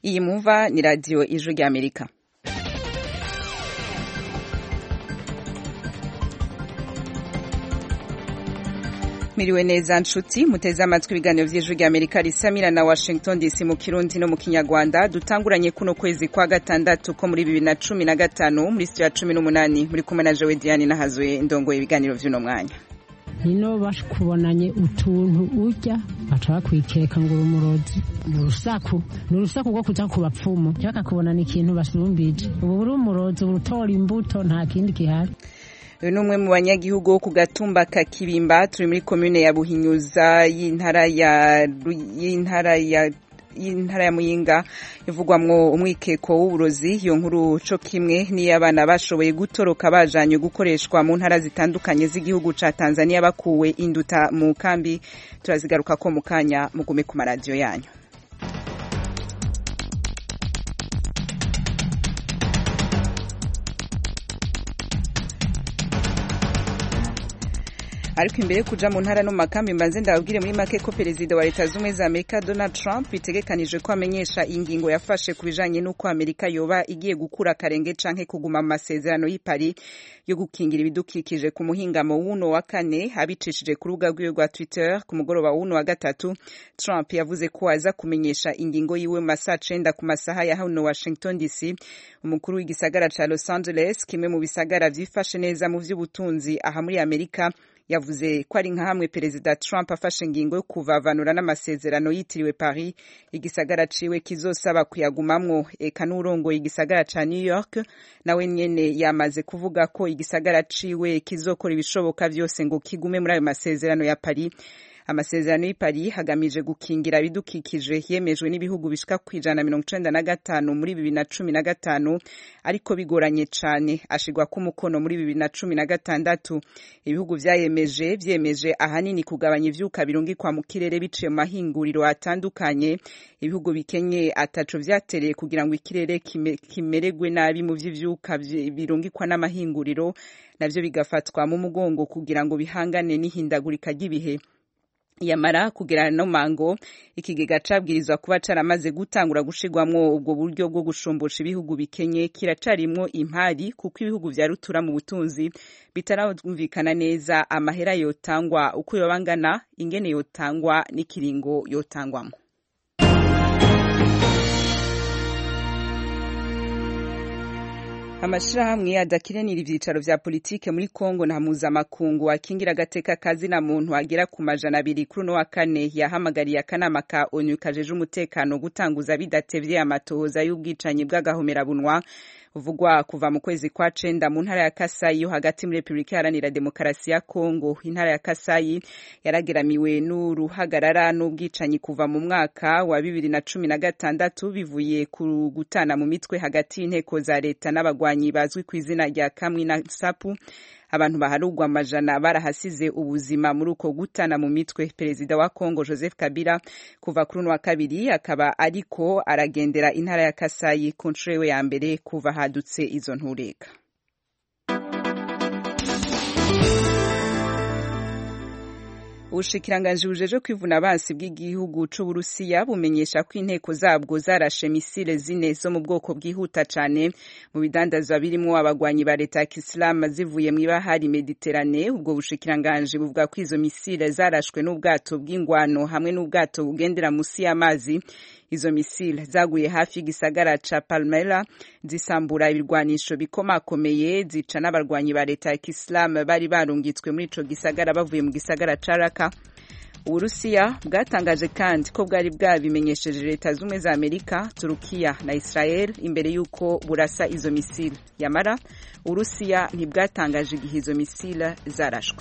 iyi mwumva ni radio Ijwi ry'Amerika. Miriwe neza nshuti muteze amatwi ibiganiro vy'Ijwi ry'Amerika risamira na Washington DC mu Kirundi no mu Kinyarwanda dutanguranye kuno kwezi kwa gatandatu ko muri 2015 muri studio ya 18 muri kumwe na Joe Diane nahazuye ndongoye ibiganiro vy'uno mwanya. Hino bashikubonanye utuntu urya baca kwikeka ngo umurozi n'urusaku rwo kuja ku bapfumu cyaka kubonana ikintu basumbije ubu buri umurozi urutora imbuto nta kindi gihari. Numwe mu banyagihugu wo ku gatumba ka Kibimba turi muri commune ya Buhinyuza y'intara ya Muyinga ivugwamwo umwikeko w'uburozi iyo nkuru co kimwe ni abana bashoboye gutoroka bajanye gukoreshwa mu ntara zitandukanye z'igihugu ca Tanzania bakuwe induta mu kambi turazigaruka ko mu kanya mugume ku maradio yanyu. Ariko imbere kuja mu ntara no makambi mbanze ndababwire muri make ko perezida wa Leta z'Ubumwe za Amerika Donald Trump bitegekanije ko amenyesha ingingo yafashe kubijanye n'uko Amerika yoba igiye gukura karenge canke kuguma mu masezerano y'i Paris yo gukingira ibidukikije ku muhingamo w'uno wa kane abicishije ku rubuga rwiwe rwa Twitter ku mugoroba w'uno wa gatatu. Trump yavuze ko aza kumenyesha ingingo yiwe mu masaha 9 ku masaha ya hano Washington DC. Umukuru w'igisagara ca Los Angeles kimwe mu bisagara vyifashe neza mu vy'ubutunzi aha muri Amerika yavuze ko ari nka hamwe perezida Trump afashe ingingo yo kuvavanura n'amasezerano yitiriwe Paris igisagara ciwe kizosaba kuyagumamwo. Eka n'urongoye igisagara ca New York nawe nyene yamaze kuvuga ko igisagara ciwe kizokora ibishoboka vyose ngo kigume muri ayo masezerano ya Paris. Amasezerano y'i Paris hagamije gukingira ibidukikije yemejwe n'ibihugu bishika ku 195 muri 2015 ariko bigoranye cane ashigwa ku mukono muri 2016. Ibihugu vyemeje ahanini kugabanya ivyuka birungikwa mu kirere biciye mu mahinguriro atandukanye. Ibihugu bikenye ataco vyatereye kugira ngo ikirere kimererwe nabi mu vy'ivyuka birungikwa n'amahinguriro navyo bigafatwa mu mugongo kugira ngo bihangane n'ihindagurika ry'ibihe. Yamara kugera no mango ikigega cabwirizwa kuba caramaze gutangura gushigwamwo ubwo buryo bwo gushumbusha ibihugu bikenye kiracarimwo impari kuko ibihugu vya rutura mu butunzi bitarumvikana neza amahera yotangwa uko yobangana ingene yotangwa n'ikiringo yotangwamo. Amashirahamwe adakiranira ivyicaro vya politike muri Kongo na mpuzamakungu akingira agateka kazi na muntu agera ku 200 kuri no wa kane yahamagariye akanama ka ONU kajeje umutekano gutanguza bidatevye amatohoza y'ubwicanyi bw'agahomerabunwa uvugwa kuva mu kwezi kwa 9 mu ntara ya Kasai yo hagati muri Republika Iharanira Demokarasi ya Kongo. Intara ya Kasai yarageramiwe n'uruhagarara n'ubwicanyi kuva mu mwaka wa 2016 bivuye ku gutana mu mitwe hagati y'inteko za leta n'abagwanyi bazwi ku izina rya Kamwi na Sapu. Abantu baharugwa amajana barahasize ubuzima muri uko gutana mu mitwe. Perezida wa Kongo Joseph Kabila kuva kuri wa kabiri akaba ariko aragendera intara ya Kasai ku nshuro ya mbere kuva hadutse izo ntureka. Ubushikiranganje bujeje kwivuna abansi bw'igihugu c'u Burusiya bumenyesha ko inteko zabwo zarashe misile zine zo mu bwoko bwihuta cane mu bidandazwa birimo abagwanyi ba leta ya Islam zivuye mu ibahari Mediterane. Ubwo bushikiranganje buvuga ko izo misile zarashwe n'ubwato bw'ingwano hamwe n'ubwato bugendera musi y'amazi. Izo misile zaguye hafi y'igisagara ca Palmyra zisambura ibirwanisho bikomakomeye zica n'abarwanyi ba leta ya Islam bari barungitswe muri ico gisagara bavuye mu gisagara ca Raqqa. Uburusiya bwatangaje kandi ko bwari bwabimenyesheje Leta z'Ubumwe za Amerika, Turukiya na Israel imbere yuko burasa izo misile. Yamara Uburusiya ntibwatangaje igihe izo misile zarashwe.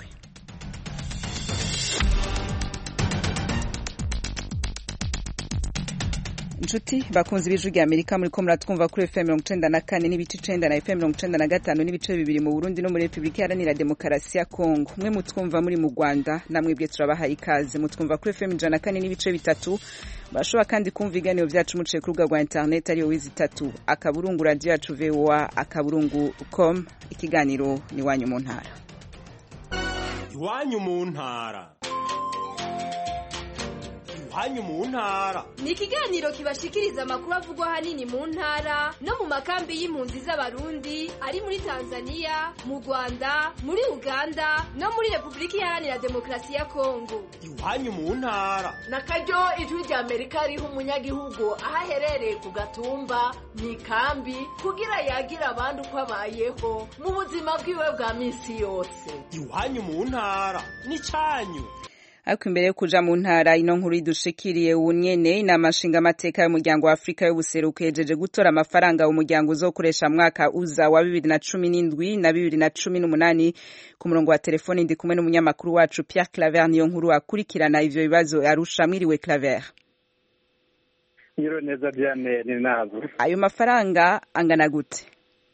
Nshuti bakunzi b'Ijwi ry'Amerika muri ko muratwumva kuri FM 94 n'ibice 9 na FM 95 n'ibice 2 mu Burundi no muri Republika Iharanira Demokarasi ya Kongo. Mwe mutwumva muri mu Rwanda namwe bwe turabaha ikaze mutwumva kuri FM 104 n'ibice 3. Bashobora kandi kumva ibiganiro vyacu muciye ku rubuga rwa internet ariyo wizi3 akaburungu radio yacu VOA akaburungu.com. Ikiganiro ni wanyu mu ntara. Iwanyu mu ntara. iwanyu mu ntara. Ni ikiganiro kibashikiriza amakuru avugwa hanini mu ntara no mu makambi y'impunzi z'abarundi ari muri Tanzania, mu Rwanda, muri Uganda no muri Republika Iharanira Demokarasi ya Kongo. Iwanyu mu ntara. Na karyo ijwi rya Amerika riha umunyagihugu aho aherereye ku gatumba mu ikambi kugira yagira abandi uko abayeho mu buzima bwiwe bwa minsi yose. Iwanyu mu ntara ni canyu. Ariko imbere yo kuja mu ntara ino nkuru idushikiriye unyene inama nshingamateka y'umuryango wa Afrika y'ubuseruko yejeje gutora amafaranga umuryango uzokoresha mwaka uza wa 2017 na 2018. Ku murongo wa telefoni ndi kumwe n'umunyamakuru wacu Pierre Claver niyo nkuru akurikirana ivyo bibazo Arusha. Mwiriwe Claver. Nyiro neza Diane ni nazo. Ayo mafaranga angana gute?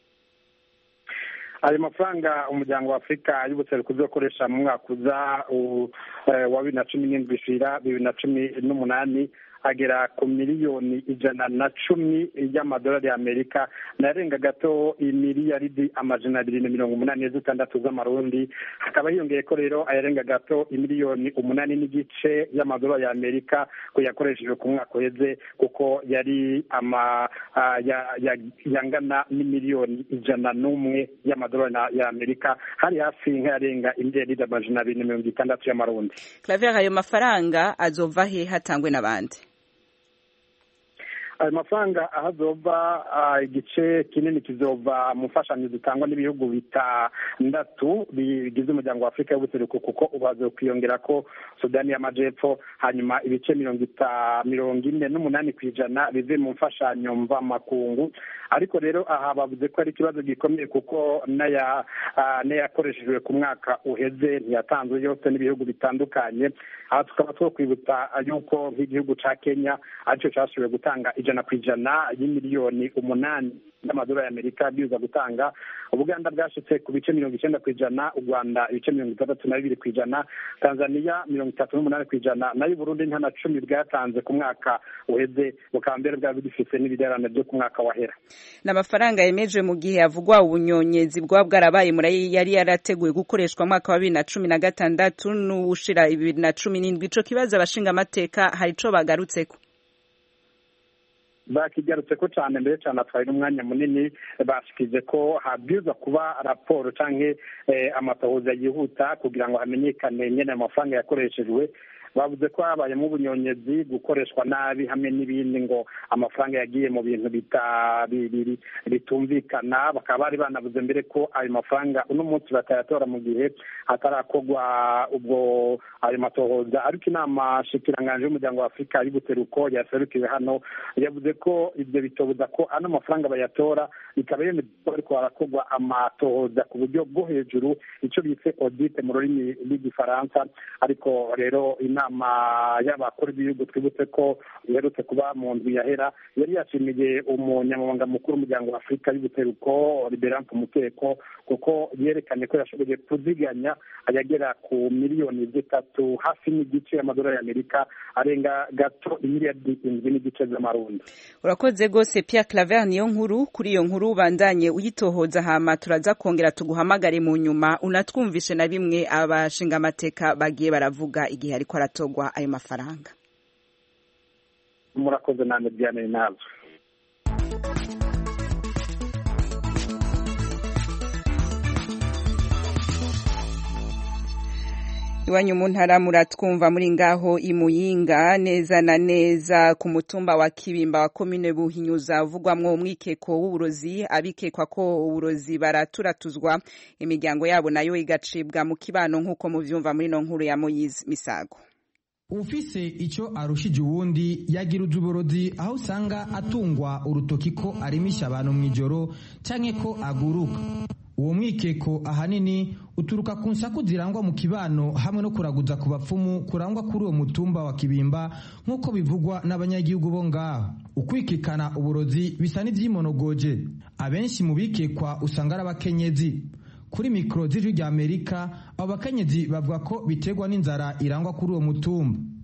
Ayo mafaranga umuryango wa Afrika y'ubuseruko uzokoresha mu mwaka uza wa 2017 2018 agera ku miliyoni 110 y'amadolari y'Amerika narenga gato imiliyaridi amajana 286 z'amarundi. Hakaba hiyongeye ko rero ayarenga gato imiliyoni 8 n'igice y'amadolari y'Amerika ko yakoreshejwe ku mwaka uheze, kuko yari yangana n'imiliyoni 101 y'amadolari y'Amerika, hari hafi nk'ayarenga imiliyaridi amajana 260 y'amarundi. Claver, ayo mafaranga azova he hatangwe n'abandi? Ayo mafaranga ahazova igice kinini kizova mu mfashanyo zitangwa n'ibihugu bitandatu bigize umuryango wa Afrika y'ubuseruko, kuko ubazo kwiyongera ko Sudani y'Amajepfo, hanyuma ibice 48% bive mu mfashanyo mva makungu. Ariko rero aha bavuze ko ari ikibazo gikomeye, kuko yakoreshejwe ku mwaka uheze ntiyatanzwe yose n'ibihugu bitandukanye. Aha tukaba twokwibutsa yuko nk'igihugu ca Kenya aricyo cyashoboye gutanga 100% y'imiliyoni 8 y'amadolari y'Amerika biza gutanga. Ubuganda bwashitse ku bice 90%, u Rwanda ibice 32%, Tanzania 38%, nayo Burundi nta na 10 bwatanze ku mwaka uheze, bukaba mbere bwa bigifise n'ibidarana byo ku mwaka wahera. N'amafaranga yemeje mu gihe havugwa ubunyonyezi bwa bwarabaye muri yari yarateguye gukoreshwa mwaka wa 2016 n'ushira 2017. Ico kibazo abashinga amateka hari ico bagarutseko? Bakigarutse ko cyane mbere cyane atwaye n'umwanya munini, bashikije ko habwiza kuba raporo canke amatohoza yihuta kugira ngo hamenyekane nyene amafaranga yakoreshejwe. Bavuze ko habayemo ubunyonyezi, gukoreshwa nabi hamwe n'ibindi, ngo amafaranga yagiye mu bintu bitumvikana. Bakaba bari banavuze mbere ko ayo mafaranga uno munsi batayatora mu gihe hatarakogwa ubwo ayo matohoza. Ariko inama shikiranganje y'umuryango wa Afrika y'ubuseruko yaserukiwe hano yavuze ko ibyo bitobuza ko ano mafaranga bayatora, bikaba yemeye ko harakogwa amatohoza ku buryo bwo hejuru, icyo bise audit mu rurimi rw'igifaransa. Ariko rero inama y'abakuru b'ibihugu twibutse ko iherutse kuba mu ndwi yahera yari yashimiye umunyamabanga mukuru w'umuryango wa Afrika y'ubuseruko Liberant Muteko, kuko yerekanye ko yashoboye kuziganya ayagera ku miliyoni 3 hafi n'igice y'amadolari y'Amerika, arenga gato imiliyaridi 7 n'igice z'amarundi. Urakoze gose Pierre Claver niyo nkuru. Kuri iyo nkuru bandanye uyitohoza, hama turaza kongera tuguhamagare mu nyuma unatwumvishe na bimwe abashinga amateka bagiye baravuga igihe ariko aratogwa ayo mafaranga. Murakoze namwe Diane nazo. Iwanyu mu ntara muratwumva muri ngaho imuyinga, neza na neza ku mutumba wa Kibimba wa komine Buhinyuza uvugwamwo umwikeko w'uburozi. Abikekwa ko uburozi baraturatuzwa, imiryango yabo nayo igacibwa mu kibano nk'uko muvyumva muri no nkuru ya Moyize Misago. Ufise ico arushije uwundi yagira uburozi, aho usanga atungwa urutoki ko arimisha abantu mwijoro canke ko aguruka. Uwo mwikeko ahanini uturuka ku nsaku zirangwa mu kibano hamwe no kuraguza ku bapfumu kurangwa kuri uwo mutumba wa Kibimba, nk'uko bivugwa n'abanyagihugu bo ngaho. Ukwikekana uburozi bisa n'ivyimonogoje, abenshi mu bikekwa usanga ari abakenyezi. Kuri mikro z'ijwi rya Amerika, abo bakenyezi bavuga ko biterwa n'inzara irangwa kuri uwo mutumba.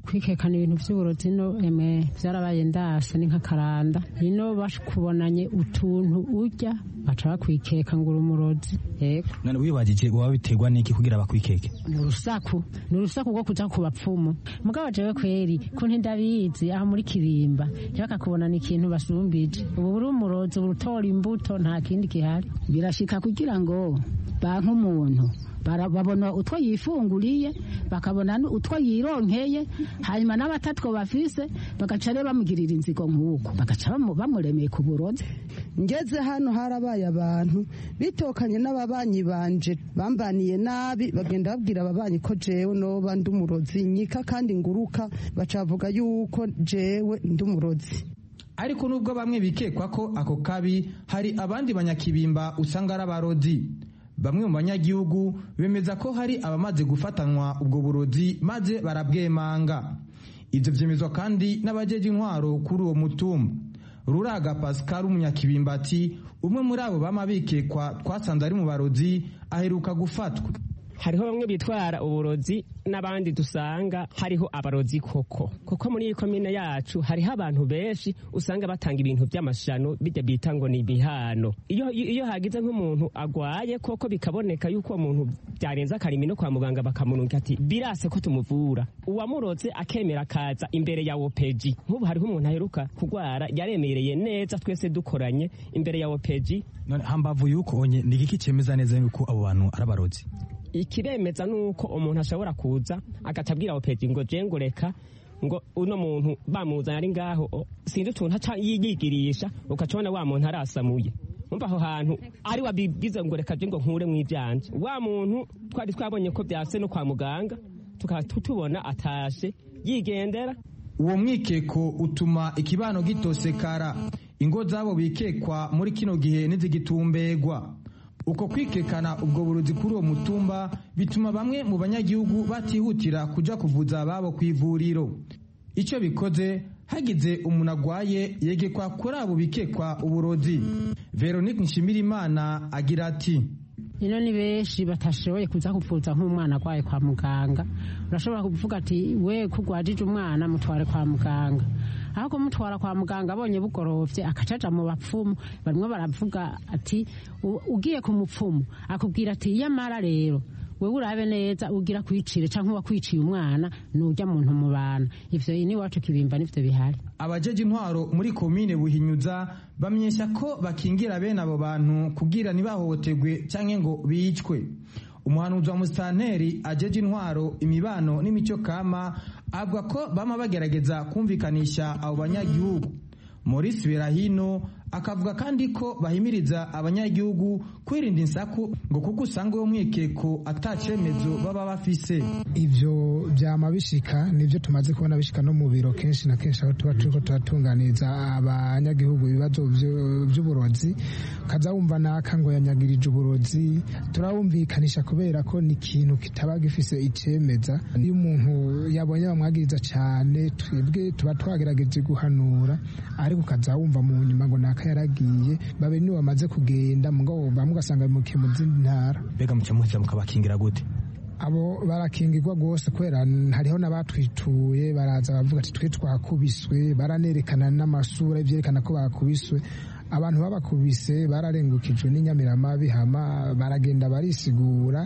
kwikekana ibintu vy'uburozi no vyarabaye ndase ni nk'akaranda ino bashikubonanye utuntu urya baca bakwikeka ngo uri umurozi. Yego none wibagije uba biterwa n'iki kugira bakwikeke? ni urusaku rwo kuja ku bapfumu. Mugabo jewe kweri ko ntindabizi aho muri Kirimba bakakubonana ikintu basumbije ubu buri umurozi urutora imbuto nta kindi gihari. Birashika kugira ngo banka umuntu babona utwo yifunguriye bakabona utwo yironkeye hanyuma n'abatatwo bafise bagaca rero bamugirira inzigo nk'uko bagaca bamuremeye ku burozi. Ngeze hano harabaye abantu bitokanye n'ababanyi banje bambaniye nabi bagenda babwira ababanyi ko jewe noba ndi umurozi nyika kandi nguruka bacavuga yuko jewe ndi umurozi. Ariko nubwo bamwe bikekwa ko ako kabi hari abandi banyakibimba usanga ari abarozi. Bamwe mu banyagihugu bemeza ko hari abamaze gufatanwa ubwo burozi maze barabwemanga. Ivyo vyemezwa kandi n'abajeje intwaro kuri uwo mutumba. Ruraga Pascal umunyakibimba ati umwe muri abo bama bikekwa twasanze ari mu barozi aheruka gufatwa. Hariho bamwe bitwara uburozi n'abandi dusanga hariho abarozi koko muri iyi komine yacu hariho abantu benshi usanga batanga ibintu by'amashano bijya bita ngo ni ibihano. Iyo hagize nk'umuntu agwaye koko bikaboneka yuko umuntu byarenze akarimi no kwa muganga bakamununga ati birase ko tumuvura, uwamuroze akemera kaza imbere ya OPG. Nk'ubu hariho umuntu aheruka kugwara yaremereye neza twese dukoranye imbere ya OPG. None hambavu yuko onye ni iki cemeza neza yuko abo bantu ari abarozi? Ikiremeza nuko umuntu ashobora kuza agatabwira OPG ngo jengureka ngo uno muntu bamuzana ari ngaho sinzi utuntu aca yigirisha ukacona wa muntu arasamuye. Umva aho hantu ari wabigize ngo reka je ngo nkure mu ivyanje. Wa muntu twari twabonye ko byase no kwa muganga tukatubona atashe yigendera. Uwo mwikeko utuma ikibano gitosekara. Ingo zabo bikekwa muri kino gihe nizigitumbegwa. Uko kwikekana ubwo burozi kuri uwo mutumba bituma bamwe mu banyagihugu batihutira kuja kuvuza ababo kw'ivuriro. Ico bikoze hagize umuntu agwaye yegekwa kuri abo bikekwa uburozi. Veronique Nshimirimana agira ati ino ni benshi batashoboye kuza kuvuza nk'umwana agwaye kwa muganga. Urashobora kuvuga ati we kugwajije umwana mutware kwa muganga, aho kumutwara kwa muganga abonye bugorovye akacaja mu bapfumu. Barimwe baravuga ati ugiye ku mupfumu akubwira ati yamara rero wewe urabe neza ugira kwicire canke wakwiciye umwana nujya muntu mu bana. Ivyo ini wacu Kibimba nivyo bihari. Abajeje intwaro muri komine Buhinyuza bamenyesha ko bakingira bene abo bantu kugira nibahohotegwe canke ngo bicwe. Umuhanuzi wa Musitanteri ajeje intwaro imibano n'imico kama avuga ko bama bagerageza kumvikanisha abo banyagihugu. Maurice Berahino akavuga kandi ko bahimiriza abanyagihugu kwirinda insaku ngo kuko usanga uwo mwikeko atacemezo baba bafise. Ivyo byama bishika nivyo tumaze kubona bishika no mu biro kenshi na kenshi aho tuba turiko turatunganiza abanyagihugu ibibazo vy'uburozi kaza wumva naka ngo yanyagirije uburozi. Turabumvikanisha kubera ko ni ikintu kitaba gifise icemeza. Iyo umuntu yabonye bamwagiriza cane twebwe tuba twagerageje guhanura, ariko kaza wumva mu nyuma ngo yaragiye babe ni bamaze kugenda mugabo bamugasanga mu zindi ntara. Bega mucamuheza mukabakingira gute? Abo barakingirwa gose kwera hariho n'abatwituye baraza bavuga ati twe twakubiswe, baranerekana n'amasura ivyerekana ko bakubiswe. Abantu babakubise bararengukijwe n'inyamiramabi hama baragenda barisigura.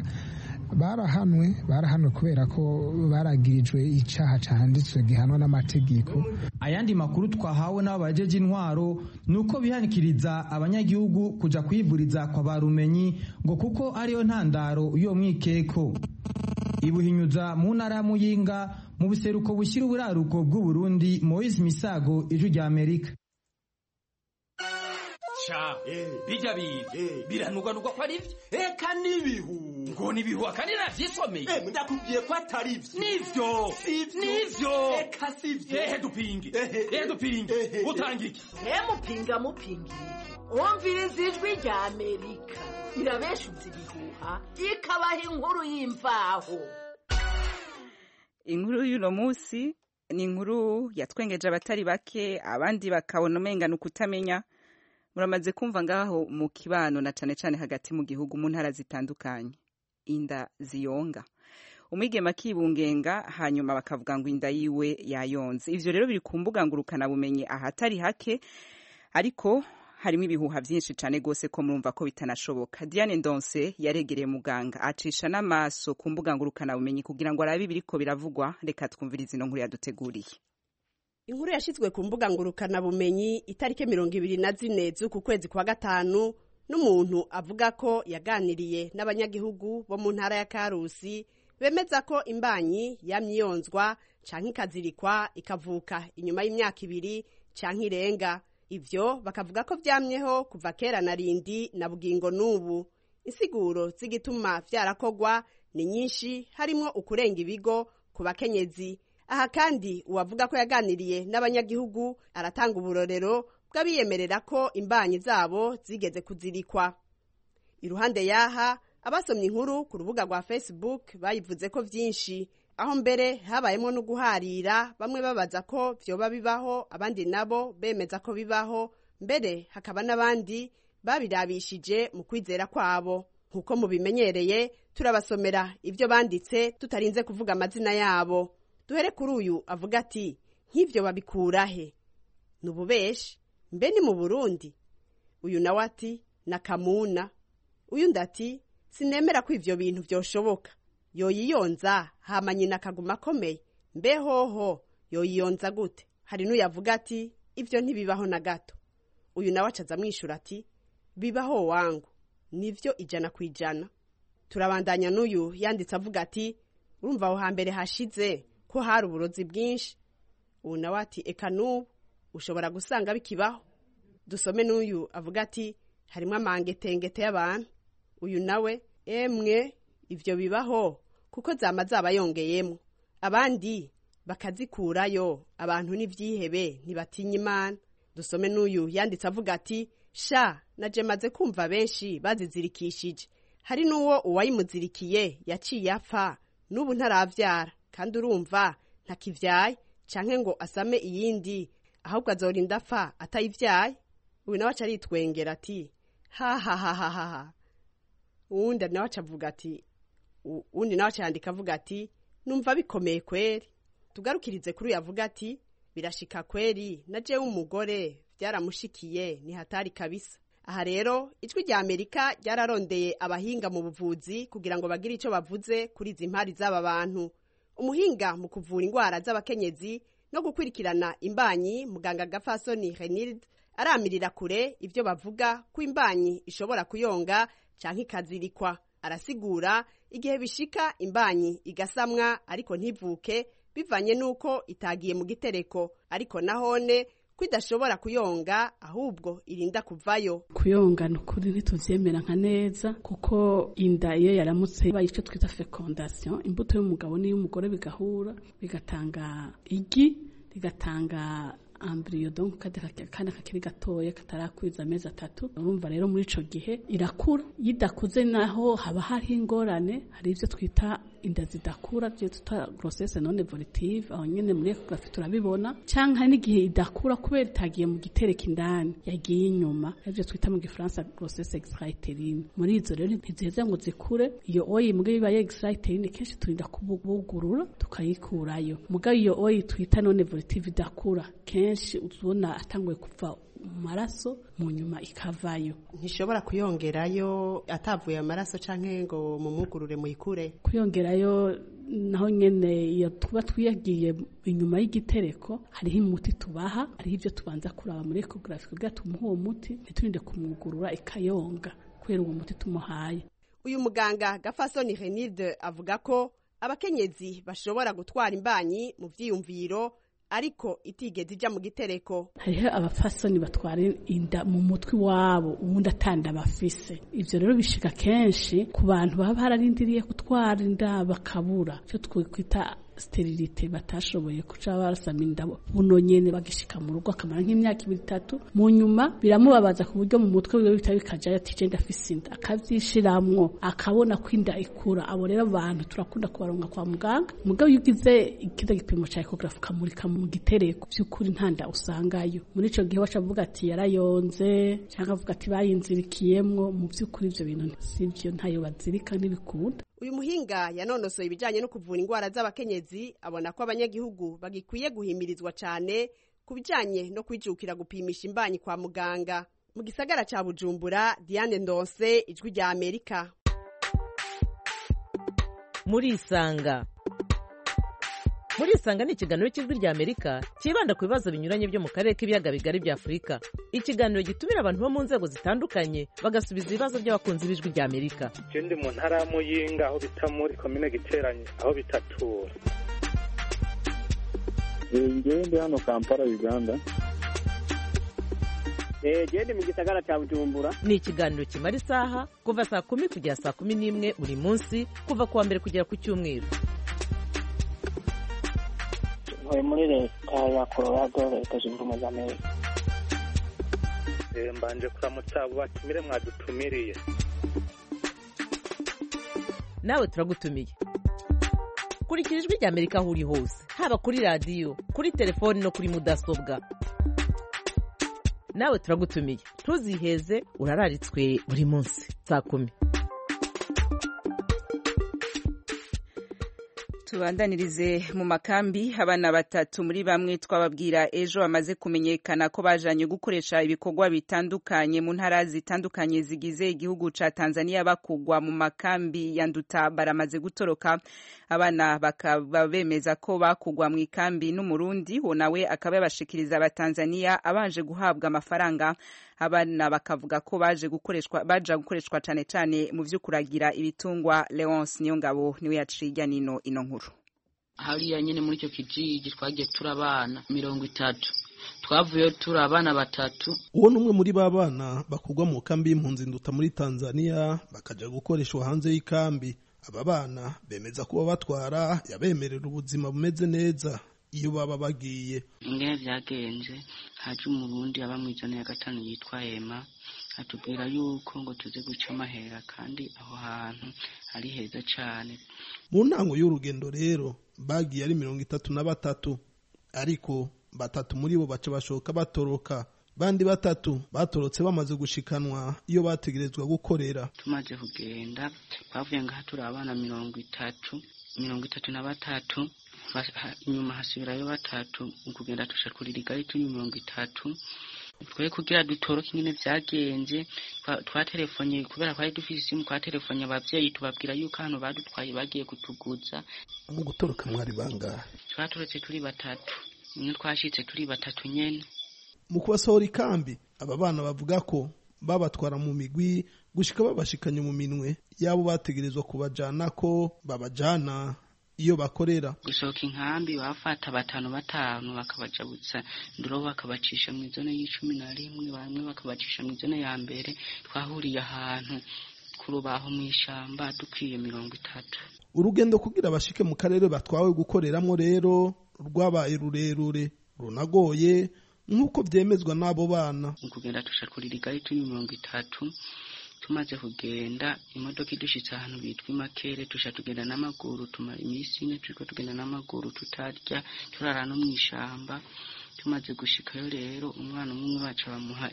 Barahanwe kubera ko baragirijwe icaha canditswe gihanwa n'amategeko. Ayandi makuru twahawe n'abajeje intwaro nuko bihanikiriza abanyagihugu kuja kwivuriza kwa barumenyi ngo kuko ariyo ntandaro yo mwikeko. Ibuhinyuza mu ntara ya Muyinga mu buseruko bushira uburaruko bw'u Burundi. Moise Misago, Ijwi rya Amerika. Cha bijya biranugwanugwa ko ari byo eka nibihu ngo nibihu akandi navyisomeye ndakubwiye ko atari byo nivyo eka sivyo dupinge utangike mupinga umviriza Ijwi rya Amerika irabeshuza ibihuha ikabaha inkuru y'imvaho. Inkuru y'uno munsi ni inkuru yatwengeje abatari bake abandi bakabona umenga nukutamenya. Muramaze kumva ngaho mu kibano na cane cane hagati mu gihugu mu ntara zitandukanye inda ziyonga. umwigeme akibungenga hanyuma bakavuga ngo inda yiwe yayonze. Ivyo rero biri ku mbuga ngurukana bumenyi ahatari hake, ariko harimo ibihuha byinshi cyane gose ko murumva ko bitanashoboka. Diane Ndonse yaregereye muganga acisha n'amaso ku mbuga ngurukana bumenyi kugira ngo arabe biriko biravugwa. Reka twumvirize ino nkuru yaduteguriye. Inkuru yashizwe ku mbuga ngurukana bumenyi itarike 24 z'uku kwezi kwa gatanu n'umuntu avuga ko yaganiriye n'abanyagihugu bo mu ntara ya Karusi bemeza ko imbanyi yamyiyonzwa canke ikazirikwa ikavuka inyuma y'imyaka 2 canke irenga. Ivyo bakavuga ko vyamyeho kuva kera na rindi na bugingo n'ubu. Insiguro z'igituma vyarakogwa ni nyinshi, harimo ukurenga ibigo ku bakenyezi. Aha kandi uwavuga ko yaganiriye n'abanyagihugu aratanga uburorero bw'abiyemerera ko imbanyi zabo zigeze kuzirikwa. Iruhande yaha abasomye inkuru ku rubuga rwa Facebook bayivuze ko vyinshi, aho mbere habayemo no guharira, bamwe babaza ko vyoba bibaho, abandi nabo bemeza ko bibaho, mbere hakaba n'abandi babirabishije mu kwizera kwabo. Nkuko mubimenyereye turabasomera ivyo banditse tutarinze kuvuga amazina yabo. Duhere kuri uyu avuga ati nk'ivyo babikurahe? Nububeshi mbe ni mu Burundi? Uyu nawe ati nakamuna. Uyu ndati sinemera ko ivyo bintu vyoshoboka. Yoyiyonza hama nyina akaguma akomeye, mbe hoho yoyiyonza gute? Hari n'uyavuga ati ivyo ntibibaho na gato. Uyu nawe acaza mwishura ati bibaho wangu, nivyo 100%. Turabandanya n'uyu yanditse avuga ati urumva aho hambere hashize ko hari uburozi bwinshi. Uyu nawe ati eka n'ubu ushobora gusanga bikibaho. Dusome n'uyu avuga ati harimo amangetengete y'abantu. Uyu nawe emwe ivyo bibaho kuko zama zaba yongeyemo, abandi bakazikurayo, abantu n'ivyihebe ntibatinya Imana. Dusome n'uyu yanditse avuga ati sha naje maze kumva benshi bazizirikishije, hari n'uwo uwayimuzirikiye yaciye apfa n'ubu ntaravyara, kandi urumva ntakivyaye canke ngo asame iyindi, ahubwo azorinda apfa atayivyaye. Uyu nawe aca aritwengera ati ha ha ha ha ha. Uwundi nawe acavuga ati uwundi nawe acandika avuga ati numva bikomeye kweri. Tugarukirize kuri yavuga ati birashika kweri, na jewe umugore vyaramushikiye ni hatari kabisa. Aha rero ijwi rya Amerika ryararondeye abahinga mu buvuzi kugira ngo bagire ico bavuze kuri izi mpari z'aba bantu. Umuhinga mu kuvura ingwara z'abakenyezi no gukwirikirana imbanyi, muganga Gafasoni Renilde, aramirira kure ivyo bavuga ko imbanyi ishobora kuyonga canke ikazirikwa. Arasigura igihe bishika imbanyi igasamwa ariko ntivuke bivanye nuko itagiye mu gitereko, ariko nahone kwidashobora kuyonga ahubwo irinda kuvayo. Kuyonga nukuri ntituvyemera nka neza, kuko inda iyo yaramutse bayico twita fecondation, imbuto y'umugabo n'iy'umugore bigahura bigatanga igi, bigatanga embryo, donc kana kakiri gatoya katarakwiza amezi 3. Urumva rero muri ico gihe irakura, yidakuze naho haba hari ingorane, hari ivyo twita inda zidakura, byo tuta grossesse non évolutive, aho nyene muri ecography turabibona, canke hari n'igihe idakura kubera itagiye mu gitereko indani, yagiye inyuma, ivyo twita mu Gifaransa grossesse extra-utérine. Muri izo rero ntiziheza ngo zikure, iyo oyi mugabe ibaye extra-utérine kenshi turinda kubugurura tukayikurayo. Mugabe iyo oyi twita non évolutive idakura, kenshi uzubona atanguye kuva maraso mu nyuma ikavayo. Ntishobora kuyongerayo atavuye amaraso canke ngo mumugurure muyikure? Kuyongerayo naho nyene iyo tuba twiyagiye inyuma y'igitereko, hariho umuti tubaha, hariho ivyo tubanza kuraba muri ecography kugira tumuhe uwo muti, ntiturinde kumugurura ikayonga kubera uwo muti tumuhaye. Uyu muganga Gafasoni Renilde avuga ko abakenyezi bashobora gutwara imbanyi mu vyiyumviro ariko itigeze ija mu gitereko. Hariho abafasoni batwara inda mu mutwe wabo ubundi atanda bafise. Ivyo rero bishika kenshi ku bantu baba bararindiriye gutwara inda bakabura, cyo twikwita sterilite, batashoboye kuca barasama inda buno nyene bagishika mu rugo akamara nk'imyaka 2-3, mu nyuma biramubabaza ku buryo mu mutwe wiwe bitabikaja ati je ndafise inda, akavyishiramwo akabona ko inda ikura. Abo rero abantu turakunda kubaronka kwa muganga, mugabo yugize ikiza gipimo ca ecography kamurika mu gitereko by'ukuri ntanda usangayo. Muri ico gihe wacavuga ati yarayonze cyangwa avuga ati bayinzirikiyemwo, mu by'ukuri ivyo bintu sivyo, ntayo bazirika n'ibikunda. uyu muhinga yanonosoye ibijanye no kuvura indwara z'abakenyezi abona ko abanyagihugu bagikwiye guhimirizwa cyane ku bijanye no kwijukira gupimisha imbanyi kwa muganga. Mu gisagara ca Bujumbura, Diane Ndonse, Ijwi rya Amerika. Murisanga ni ikiganiro cy'Ijwi rya Amerika kibanda ku bibazo binyuranye byo mu karere k'ibiyaga bigari bya Afurika. Ikiganiro gitumira abantu bo mu nzego zitandukanye bagasubiza ibibazo by'abakunzi b'Ijwi rya Amerika. Ndi mu ntara ya Muyinga aho bita muri komine Giteranyi aho bitatura. Ndi hano Kampala, Uganda. Ndi mu gisagara cya Bujumbura. Ni ikiganiro kimara isaha kuva saa 10 kugera saa 11 buri munsi kuva kuwa mbere kugera ku cyumweru. Muri leta ya Colorado, Leta Zunze Ubumwe za Amerika. Mbanje kuramutsa abo batumire mwadutumiriye. Nawe turagutumiye. Kurikira Ijwi rya Amerika aho uri hose, haba kuri radio, kuri telefone no kuri mudasobwa. Nawe turagutumiye. Ntuziheze, urararitswe buri munsi saa 10. Tubandanirize mu makambi. Abana batatu muri bamwe twababwira ejo bamaze kumenyekana ko bajanye gukoresha ibikorwa bitandukanye mu ntara zitandukanye zigize igihugu ca Tanzania bakugwa mu makambi ya Nduta baramaze gutoroka. Abana bakaba bemeza ko bakugwa mu ikambi n'umurundi wo nawe akaba yabashikiriza abatanzania abanje guhabwa amafaranga. Abana bakavuga ko baja gukoreshwa cane cane mu vyo kuragira ibitungwa. Leonce Niyongabo niwe yaciye ino nkuru. Hariya nyene muri cyo kijiji twagiye turabana 30 twavuye turabana batatu. Uwo numwe muri babana bakugwa mu kambi y'impunzi Nduta muri Tanzania bakaja gukoreshwa hanze y'ikambi. Aba bana bemeza kuba batwara yabemerera ubuzima bumeze neza iyo baba bagiye. Ingene vyagenze haje umurundi aba mwijana ya gatanu yitwa Ema atubwira yuko ngo tuze guca amahera kandi aho hantu ari heza cyane. Mu ntango y'urugendo rero bagiye ari 33 ariko batatu muri bo baca bashoka batoroka. Bandi batatu batorotse bamaze gushikanwa iyo bategerezwa gukorera. Tumaze kugenda bavuye ngaha turi abana 33 inyuma hasubirayo batatu ukugenda tushakurira igari turi 30. Twe kugira dutoroke nyine vyagenze twatelefonye kubera kwari dufise isimu twatelefonye abavyeyi tubabwira yuko hano badutwaye bagiye kutuguza. Mu gutoroka mwari bangahe? Twatorotse turi batatu. Nyine twashitse turi batatu nyene. Mu kubasohora ikambi aba bana bavuga ko babatwara mu migwi gushika babashikanye mu minwe yabo bategerezwa kubajana ko babajana iyo bakorera. Gusohoka inkambi bafata batanu bakabajabutsa nduro bakabacisha mu zone y'11 bamwe bakabacisha mu zone ya mbere. Twahuriye ahantu kurubaho mu ishamba dukwiye 30. Urugendo kugira bashike mu karere batwawe gukoreramwo rero rwabaye rurerure runagoye nkuko byemezwa n'abo bana. Kugenda tushakurira igari turi 30. Tumaze kugenda imodoka idushitse ahantu bitwa Imakere tugenda n'amaguru tumara iminsi ine turiko tugenda n'amaguru tutarya turara no mwishamba. Tumaze gushikayo rero umwana umwe baca bamuha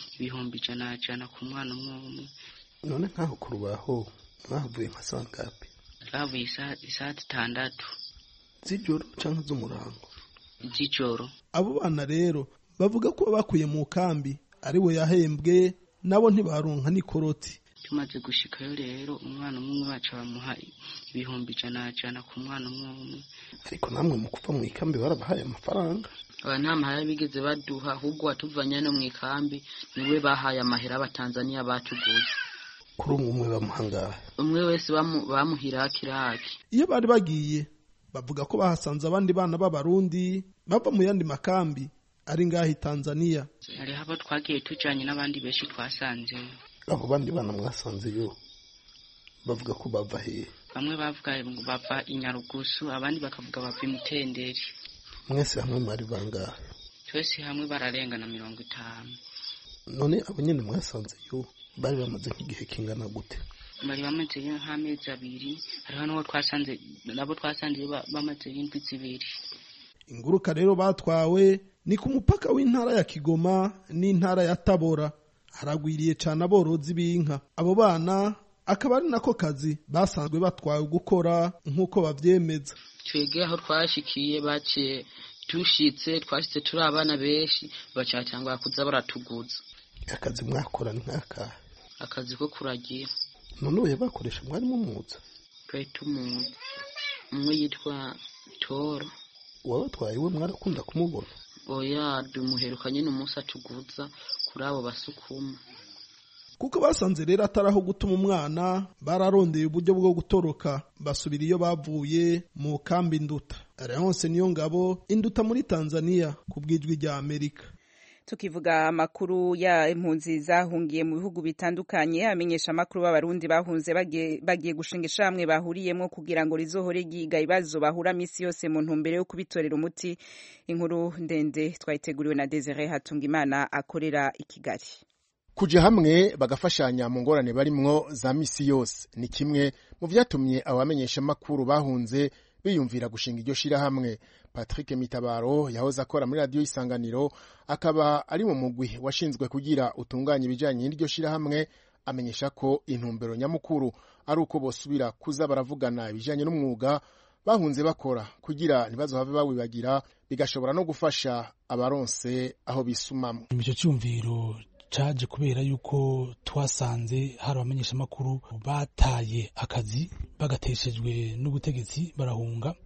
100 ku mwana umwe. None nkaho kurubaho mwavuye nkasangapi? Twavuye isaha 6 z'ijoro canke z'umurango? Z'ijoro. Abo bana rero bavuga ko bakuye mu kambi ari we yahembwe nabo ntibaronka nikoroti. Tumaze gushikayo rero umwana umwe baca bamuha 100 ku mwana umwe. Ariko namwe mu kuva mu ikambi barabahaye amafaranga? Nta mahera bigeze baduha ahubwo watuvanye no mu ikambi niwe bahaye amahera abatanzania batuguze. Kuri umwe bamuhangahe? Umwe wese bamuhira kiraki. Iyo bari bagiye bavuga ko bahasanze abandi bana b'abarundi bava mu yandi makambi ari ngahi Tanzania. Ari habo twagiye tujanye n'abandi beshi twasanze. Abo bandi bana mwasanze yo bavuga ko bava he? Bamwe bavuga ngo bava Inyarugusu abandi bakavuga bava Imutenderi. Mwese hamwe mwari bangahe? Twese hamwe bararenga na 50. None abo nyene mwasanze yo bari bamaze nk'igihe kingana gute? Bari bamaze nk'amezi 2 hariho n'uwo twasanze nabo twasanze bamaze 2. Inguruka rero batwawe ni ku mupaka w'intara ya Kigoma n'intara ya Tabora. Haragwiriye cyane aborozi b'inka. Abo bana akaba ari nako kazi basanzwe batwawe gukora nk'uko bavyemeza. Twege aho twashikiye baciye dushitse twashitse turi abana benshi bacatangwa kuza baratuguza. Akazi mwakora ni nk'aka akazi ko kuragira. None uye bakoresha mwari mumuza? Tumuzi umwe yitwa Toro. Wowe twayiwe mwarakunda kumubona? Oya dumuherukanye n'umunsi atuguza kuri abo basukuma. Kuko basanze rero ataraho gutuma umwana bararondeye uburyo bwo gutoroka basubira iyo bavuye mu kambi Nduta. Alliance niyo ngabo Induta muri Tanzania ku bwijwi rya Amerika. Tukivuga amakuru ya impunzi zahungiye mu bihugu bitandukanye, amenyesha amakuru b'abarundi bahunze bagiye gushinga ishamwe bahuriyemo kugira ngo rizohore giga ibibazo bahura misi yose mu ntumbero yo kubitorera umuti. Inkuru ndende twayiteguriwe na Desire Hatungimana akorera i Kigali. Kuja hamwe bagafashanya mu ngorane barimwo za misi yose ni kimwe mu vyatumye abamenyesha amakuru bahunze biyumvira gushinga iryo shira hamwe. Patrick Mitabaro yahoze akora muri radio Isanganiro akaba ari mu mugwi washinzwe kugira utunganye ibijanye n'iryo shira hamwe, amenyesha ko intumbero nyamukuru ari uko bosubira kuza baravugana ibijanye n'umwuga bahunze bakora kugira ntibazohave bawibagira, bigashobora no gufasha abaronse aho bisumamwe. Ico cyumviro caje kubera yuko twasanze hari abamenyesha makuru bataye akazi bagateshejwe n'ubutegetsi barahunga,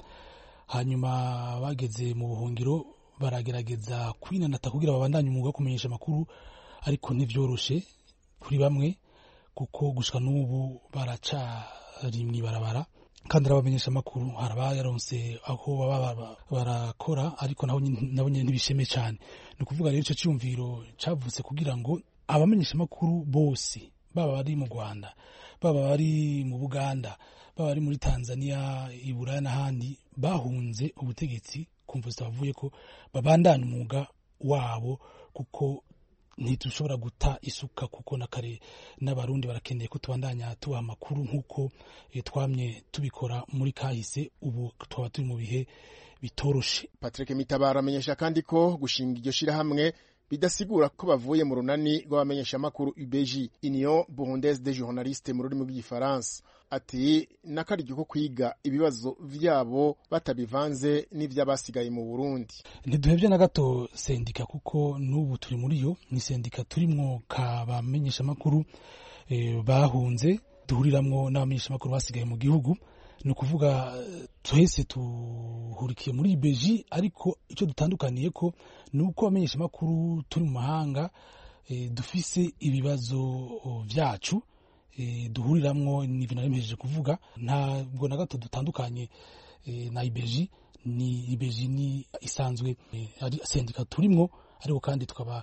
hanyuma bageze mu buhungiro baragerageza kwinanata kugira babandanye umwuga wo kumenyesha makuru, ariko ntivyoroshe kuri bamwe kuko gushika n'ubu baracari mw'ibarabara, kandi abamenyesha makuru harabayaronse aho baba barakora, ariko nabo nyene ntibisheme cyane. Ni kuvuga rero ico cyumviro cavutse kugira ngo abamenyesha makuru bose baba bari mu Rwanda, baba bari mu Buganda, baba bari muri Tanzania, Iburaya n'ahandi bahunze ubutegetsi kumva bavuye ko babandanya umwuga wabo, kuko ntitushobora guta isuka kuko na kare n'abarundi barakeneye ko tubandanya tubaha amakuru nk'uko twamye tubikora muri kahise. Ubu twaba turi mu bihe bitoroshe. Patrick Mitabaro amenyesha kandi ko gushinga iryo shira hamwe bidasigura ko bavuye mu runani rw'abamenyesha amakuru UBJ, Union Burundaise des Journalistes mu rurimi rw'igifaransa. Ati nakaryo ko kwiga ibibazo vyabo batabivanze n'ivy'abasigaye mu Burundi. Ntiduhevye na gato sendika kuko n'ubu turi muri yo, ni sendika turimwo kabamenyesha amakuru bahunze, duhuriramwo n'abamenyesha amakuru basigaye mu gihugu. Ni ukuvuga twese tuhurikiye muri IBG, ariko icyo dutandukaniye ko ni uko abamenyesha amakuru turi mu mahanga dufise ibibazo vyacu duhuriramwo, n'ibintu naremejeje kuvuga. Ntabwo na gato dutandukanye na IBG. Ni IBG ni isanzwe ari sendika turimwo, ariko kandi tukaba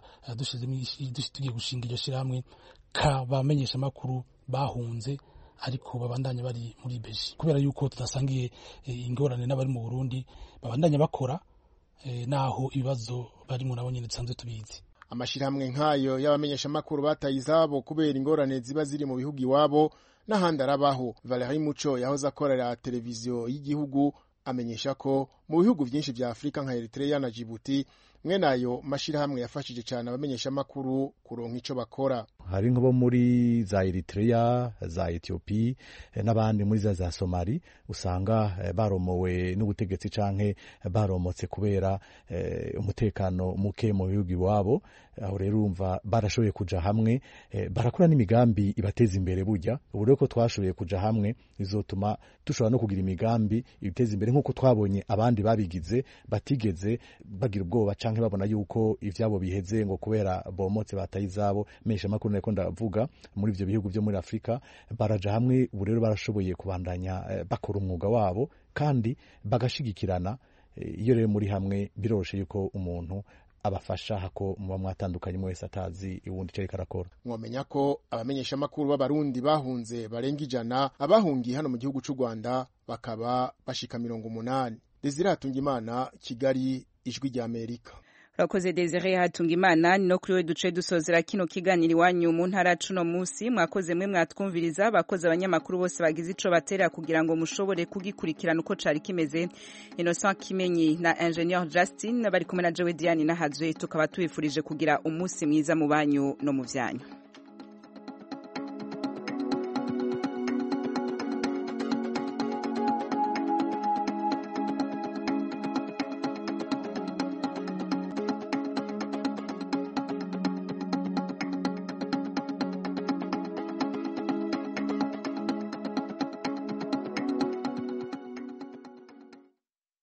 tugiye gushinga iryo shirahamwe kabamenyesha amakuru bahunze ariko babandanya bari muri IBG, kubera yuko tudasangiye ingorane n'abari mu Burundi babandanya bakora naho ibibazo bari mu nabo nyene tsanzwe tubizi. Amashirahamwe nkayo y'abamenyesha amakuru bataye izabo kubera ingorane ziba ziri mu bihugu iwabo n'ahandi arabaho. Valerie Muco yahoze akorera televiziyo y'igihugu amenyesha ko mu bihugu vyinshi vya Afrika nka Eritrea na Djibouti mwene ayo mashirahamwe yafashije cyane abamenyesha amakuru kuronka ico bakora. Hari nk'abo muri za Eritrea, za Ethiopia n'abandi muri za Somali usanga baromowe n'ubutegetsi canke baromotse kubera umutekano muke mu bihugu iwabo. Aho rero urumva barashoboye kuja hamwe, barakora n'imigambi ibateza imbere. Burya ubu rero ko twashoboye kuja hamwe bizotuma dushobora no kugira imigambi ibiteza imbere nk'uko twabonye abandi babigize batigeze bagira ubwoba canke babona yuko ivyabo biheze ngo kubera bomotse bataye izabo. Mesha makuru nako ndavuga muri ivyo bihugu byo muri Afrika baraja hamwe, ubu rero barashoboye kubandanya bakora umwuga wabo kandi bagashigikirana. Iyo rero muri hamwe biroroshe yuko umuntu abafasha hako muba mwatandukanye mwese atazi iwundi cyo karakora. Mwomenya ko abamenyesha amakuru b'abarundi bahunze barenga 100 abahungiye hano mu gihugu cy'u Rwanda bakaba bashika 80. Desire Hatungimana, Kigali, Ijwi rya Amerika. Urakoze Desire Hatungimana. No kuri we duce dusozera kino kiganiro iwanyu mu ntara cuno musi. Mwakoze mwe mwatwumviriza, bakoze abanyamakuru bose bagize ico batera kugira ngo mushobore kugikurikirana uko cari kimeze. Innocent Kimenyi na Engineer Justin bari kumwe na Joe Diane na Hadze, tukaba tubifurije kugira umunsi mwiza mu banyu no mu vyanyu.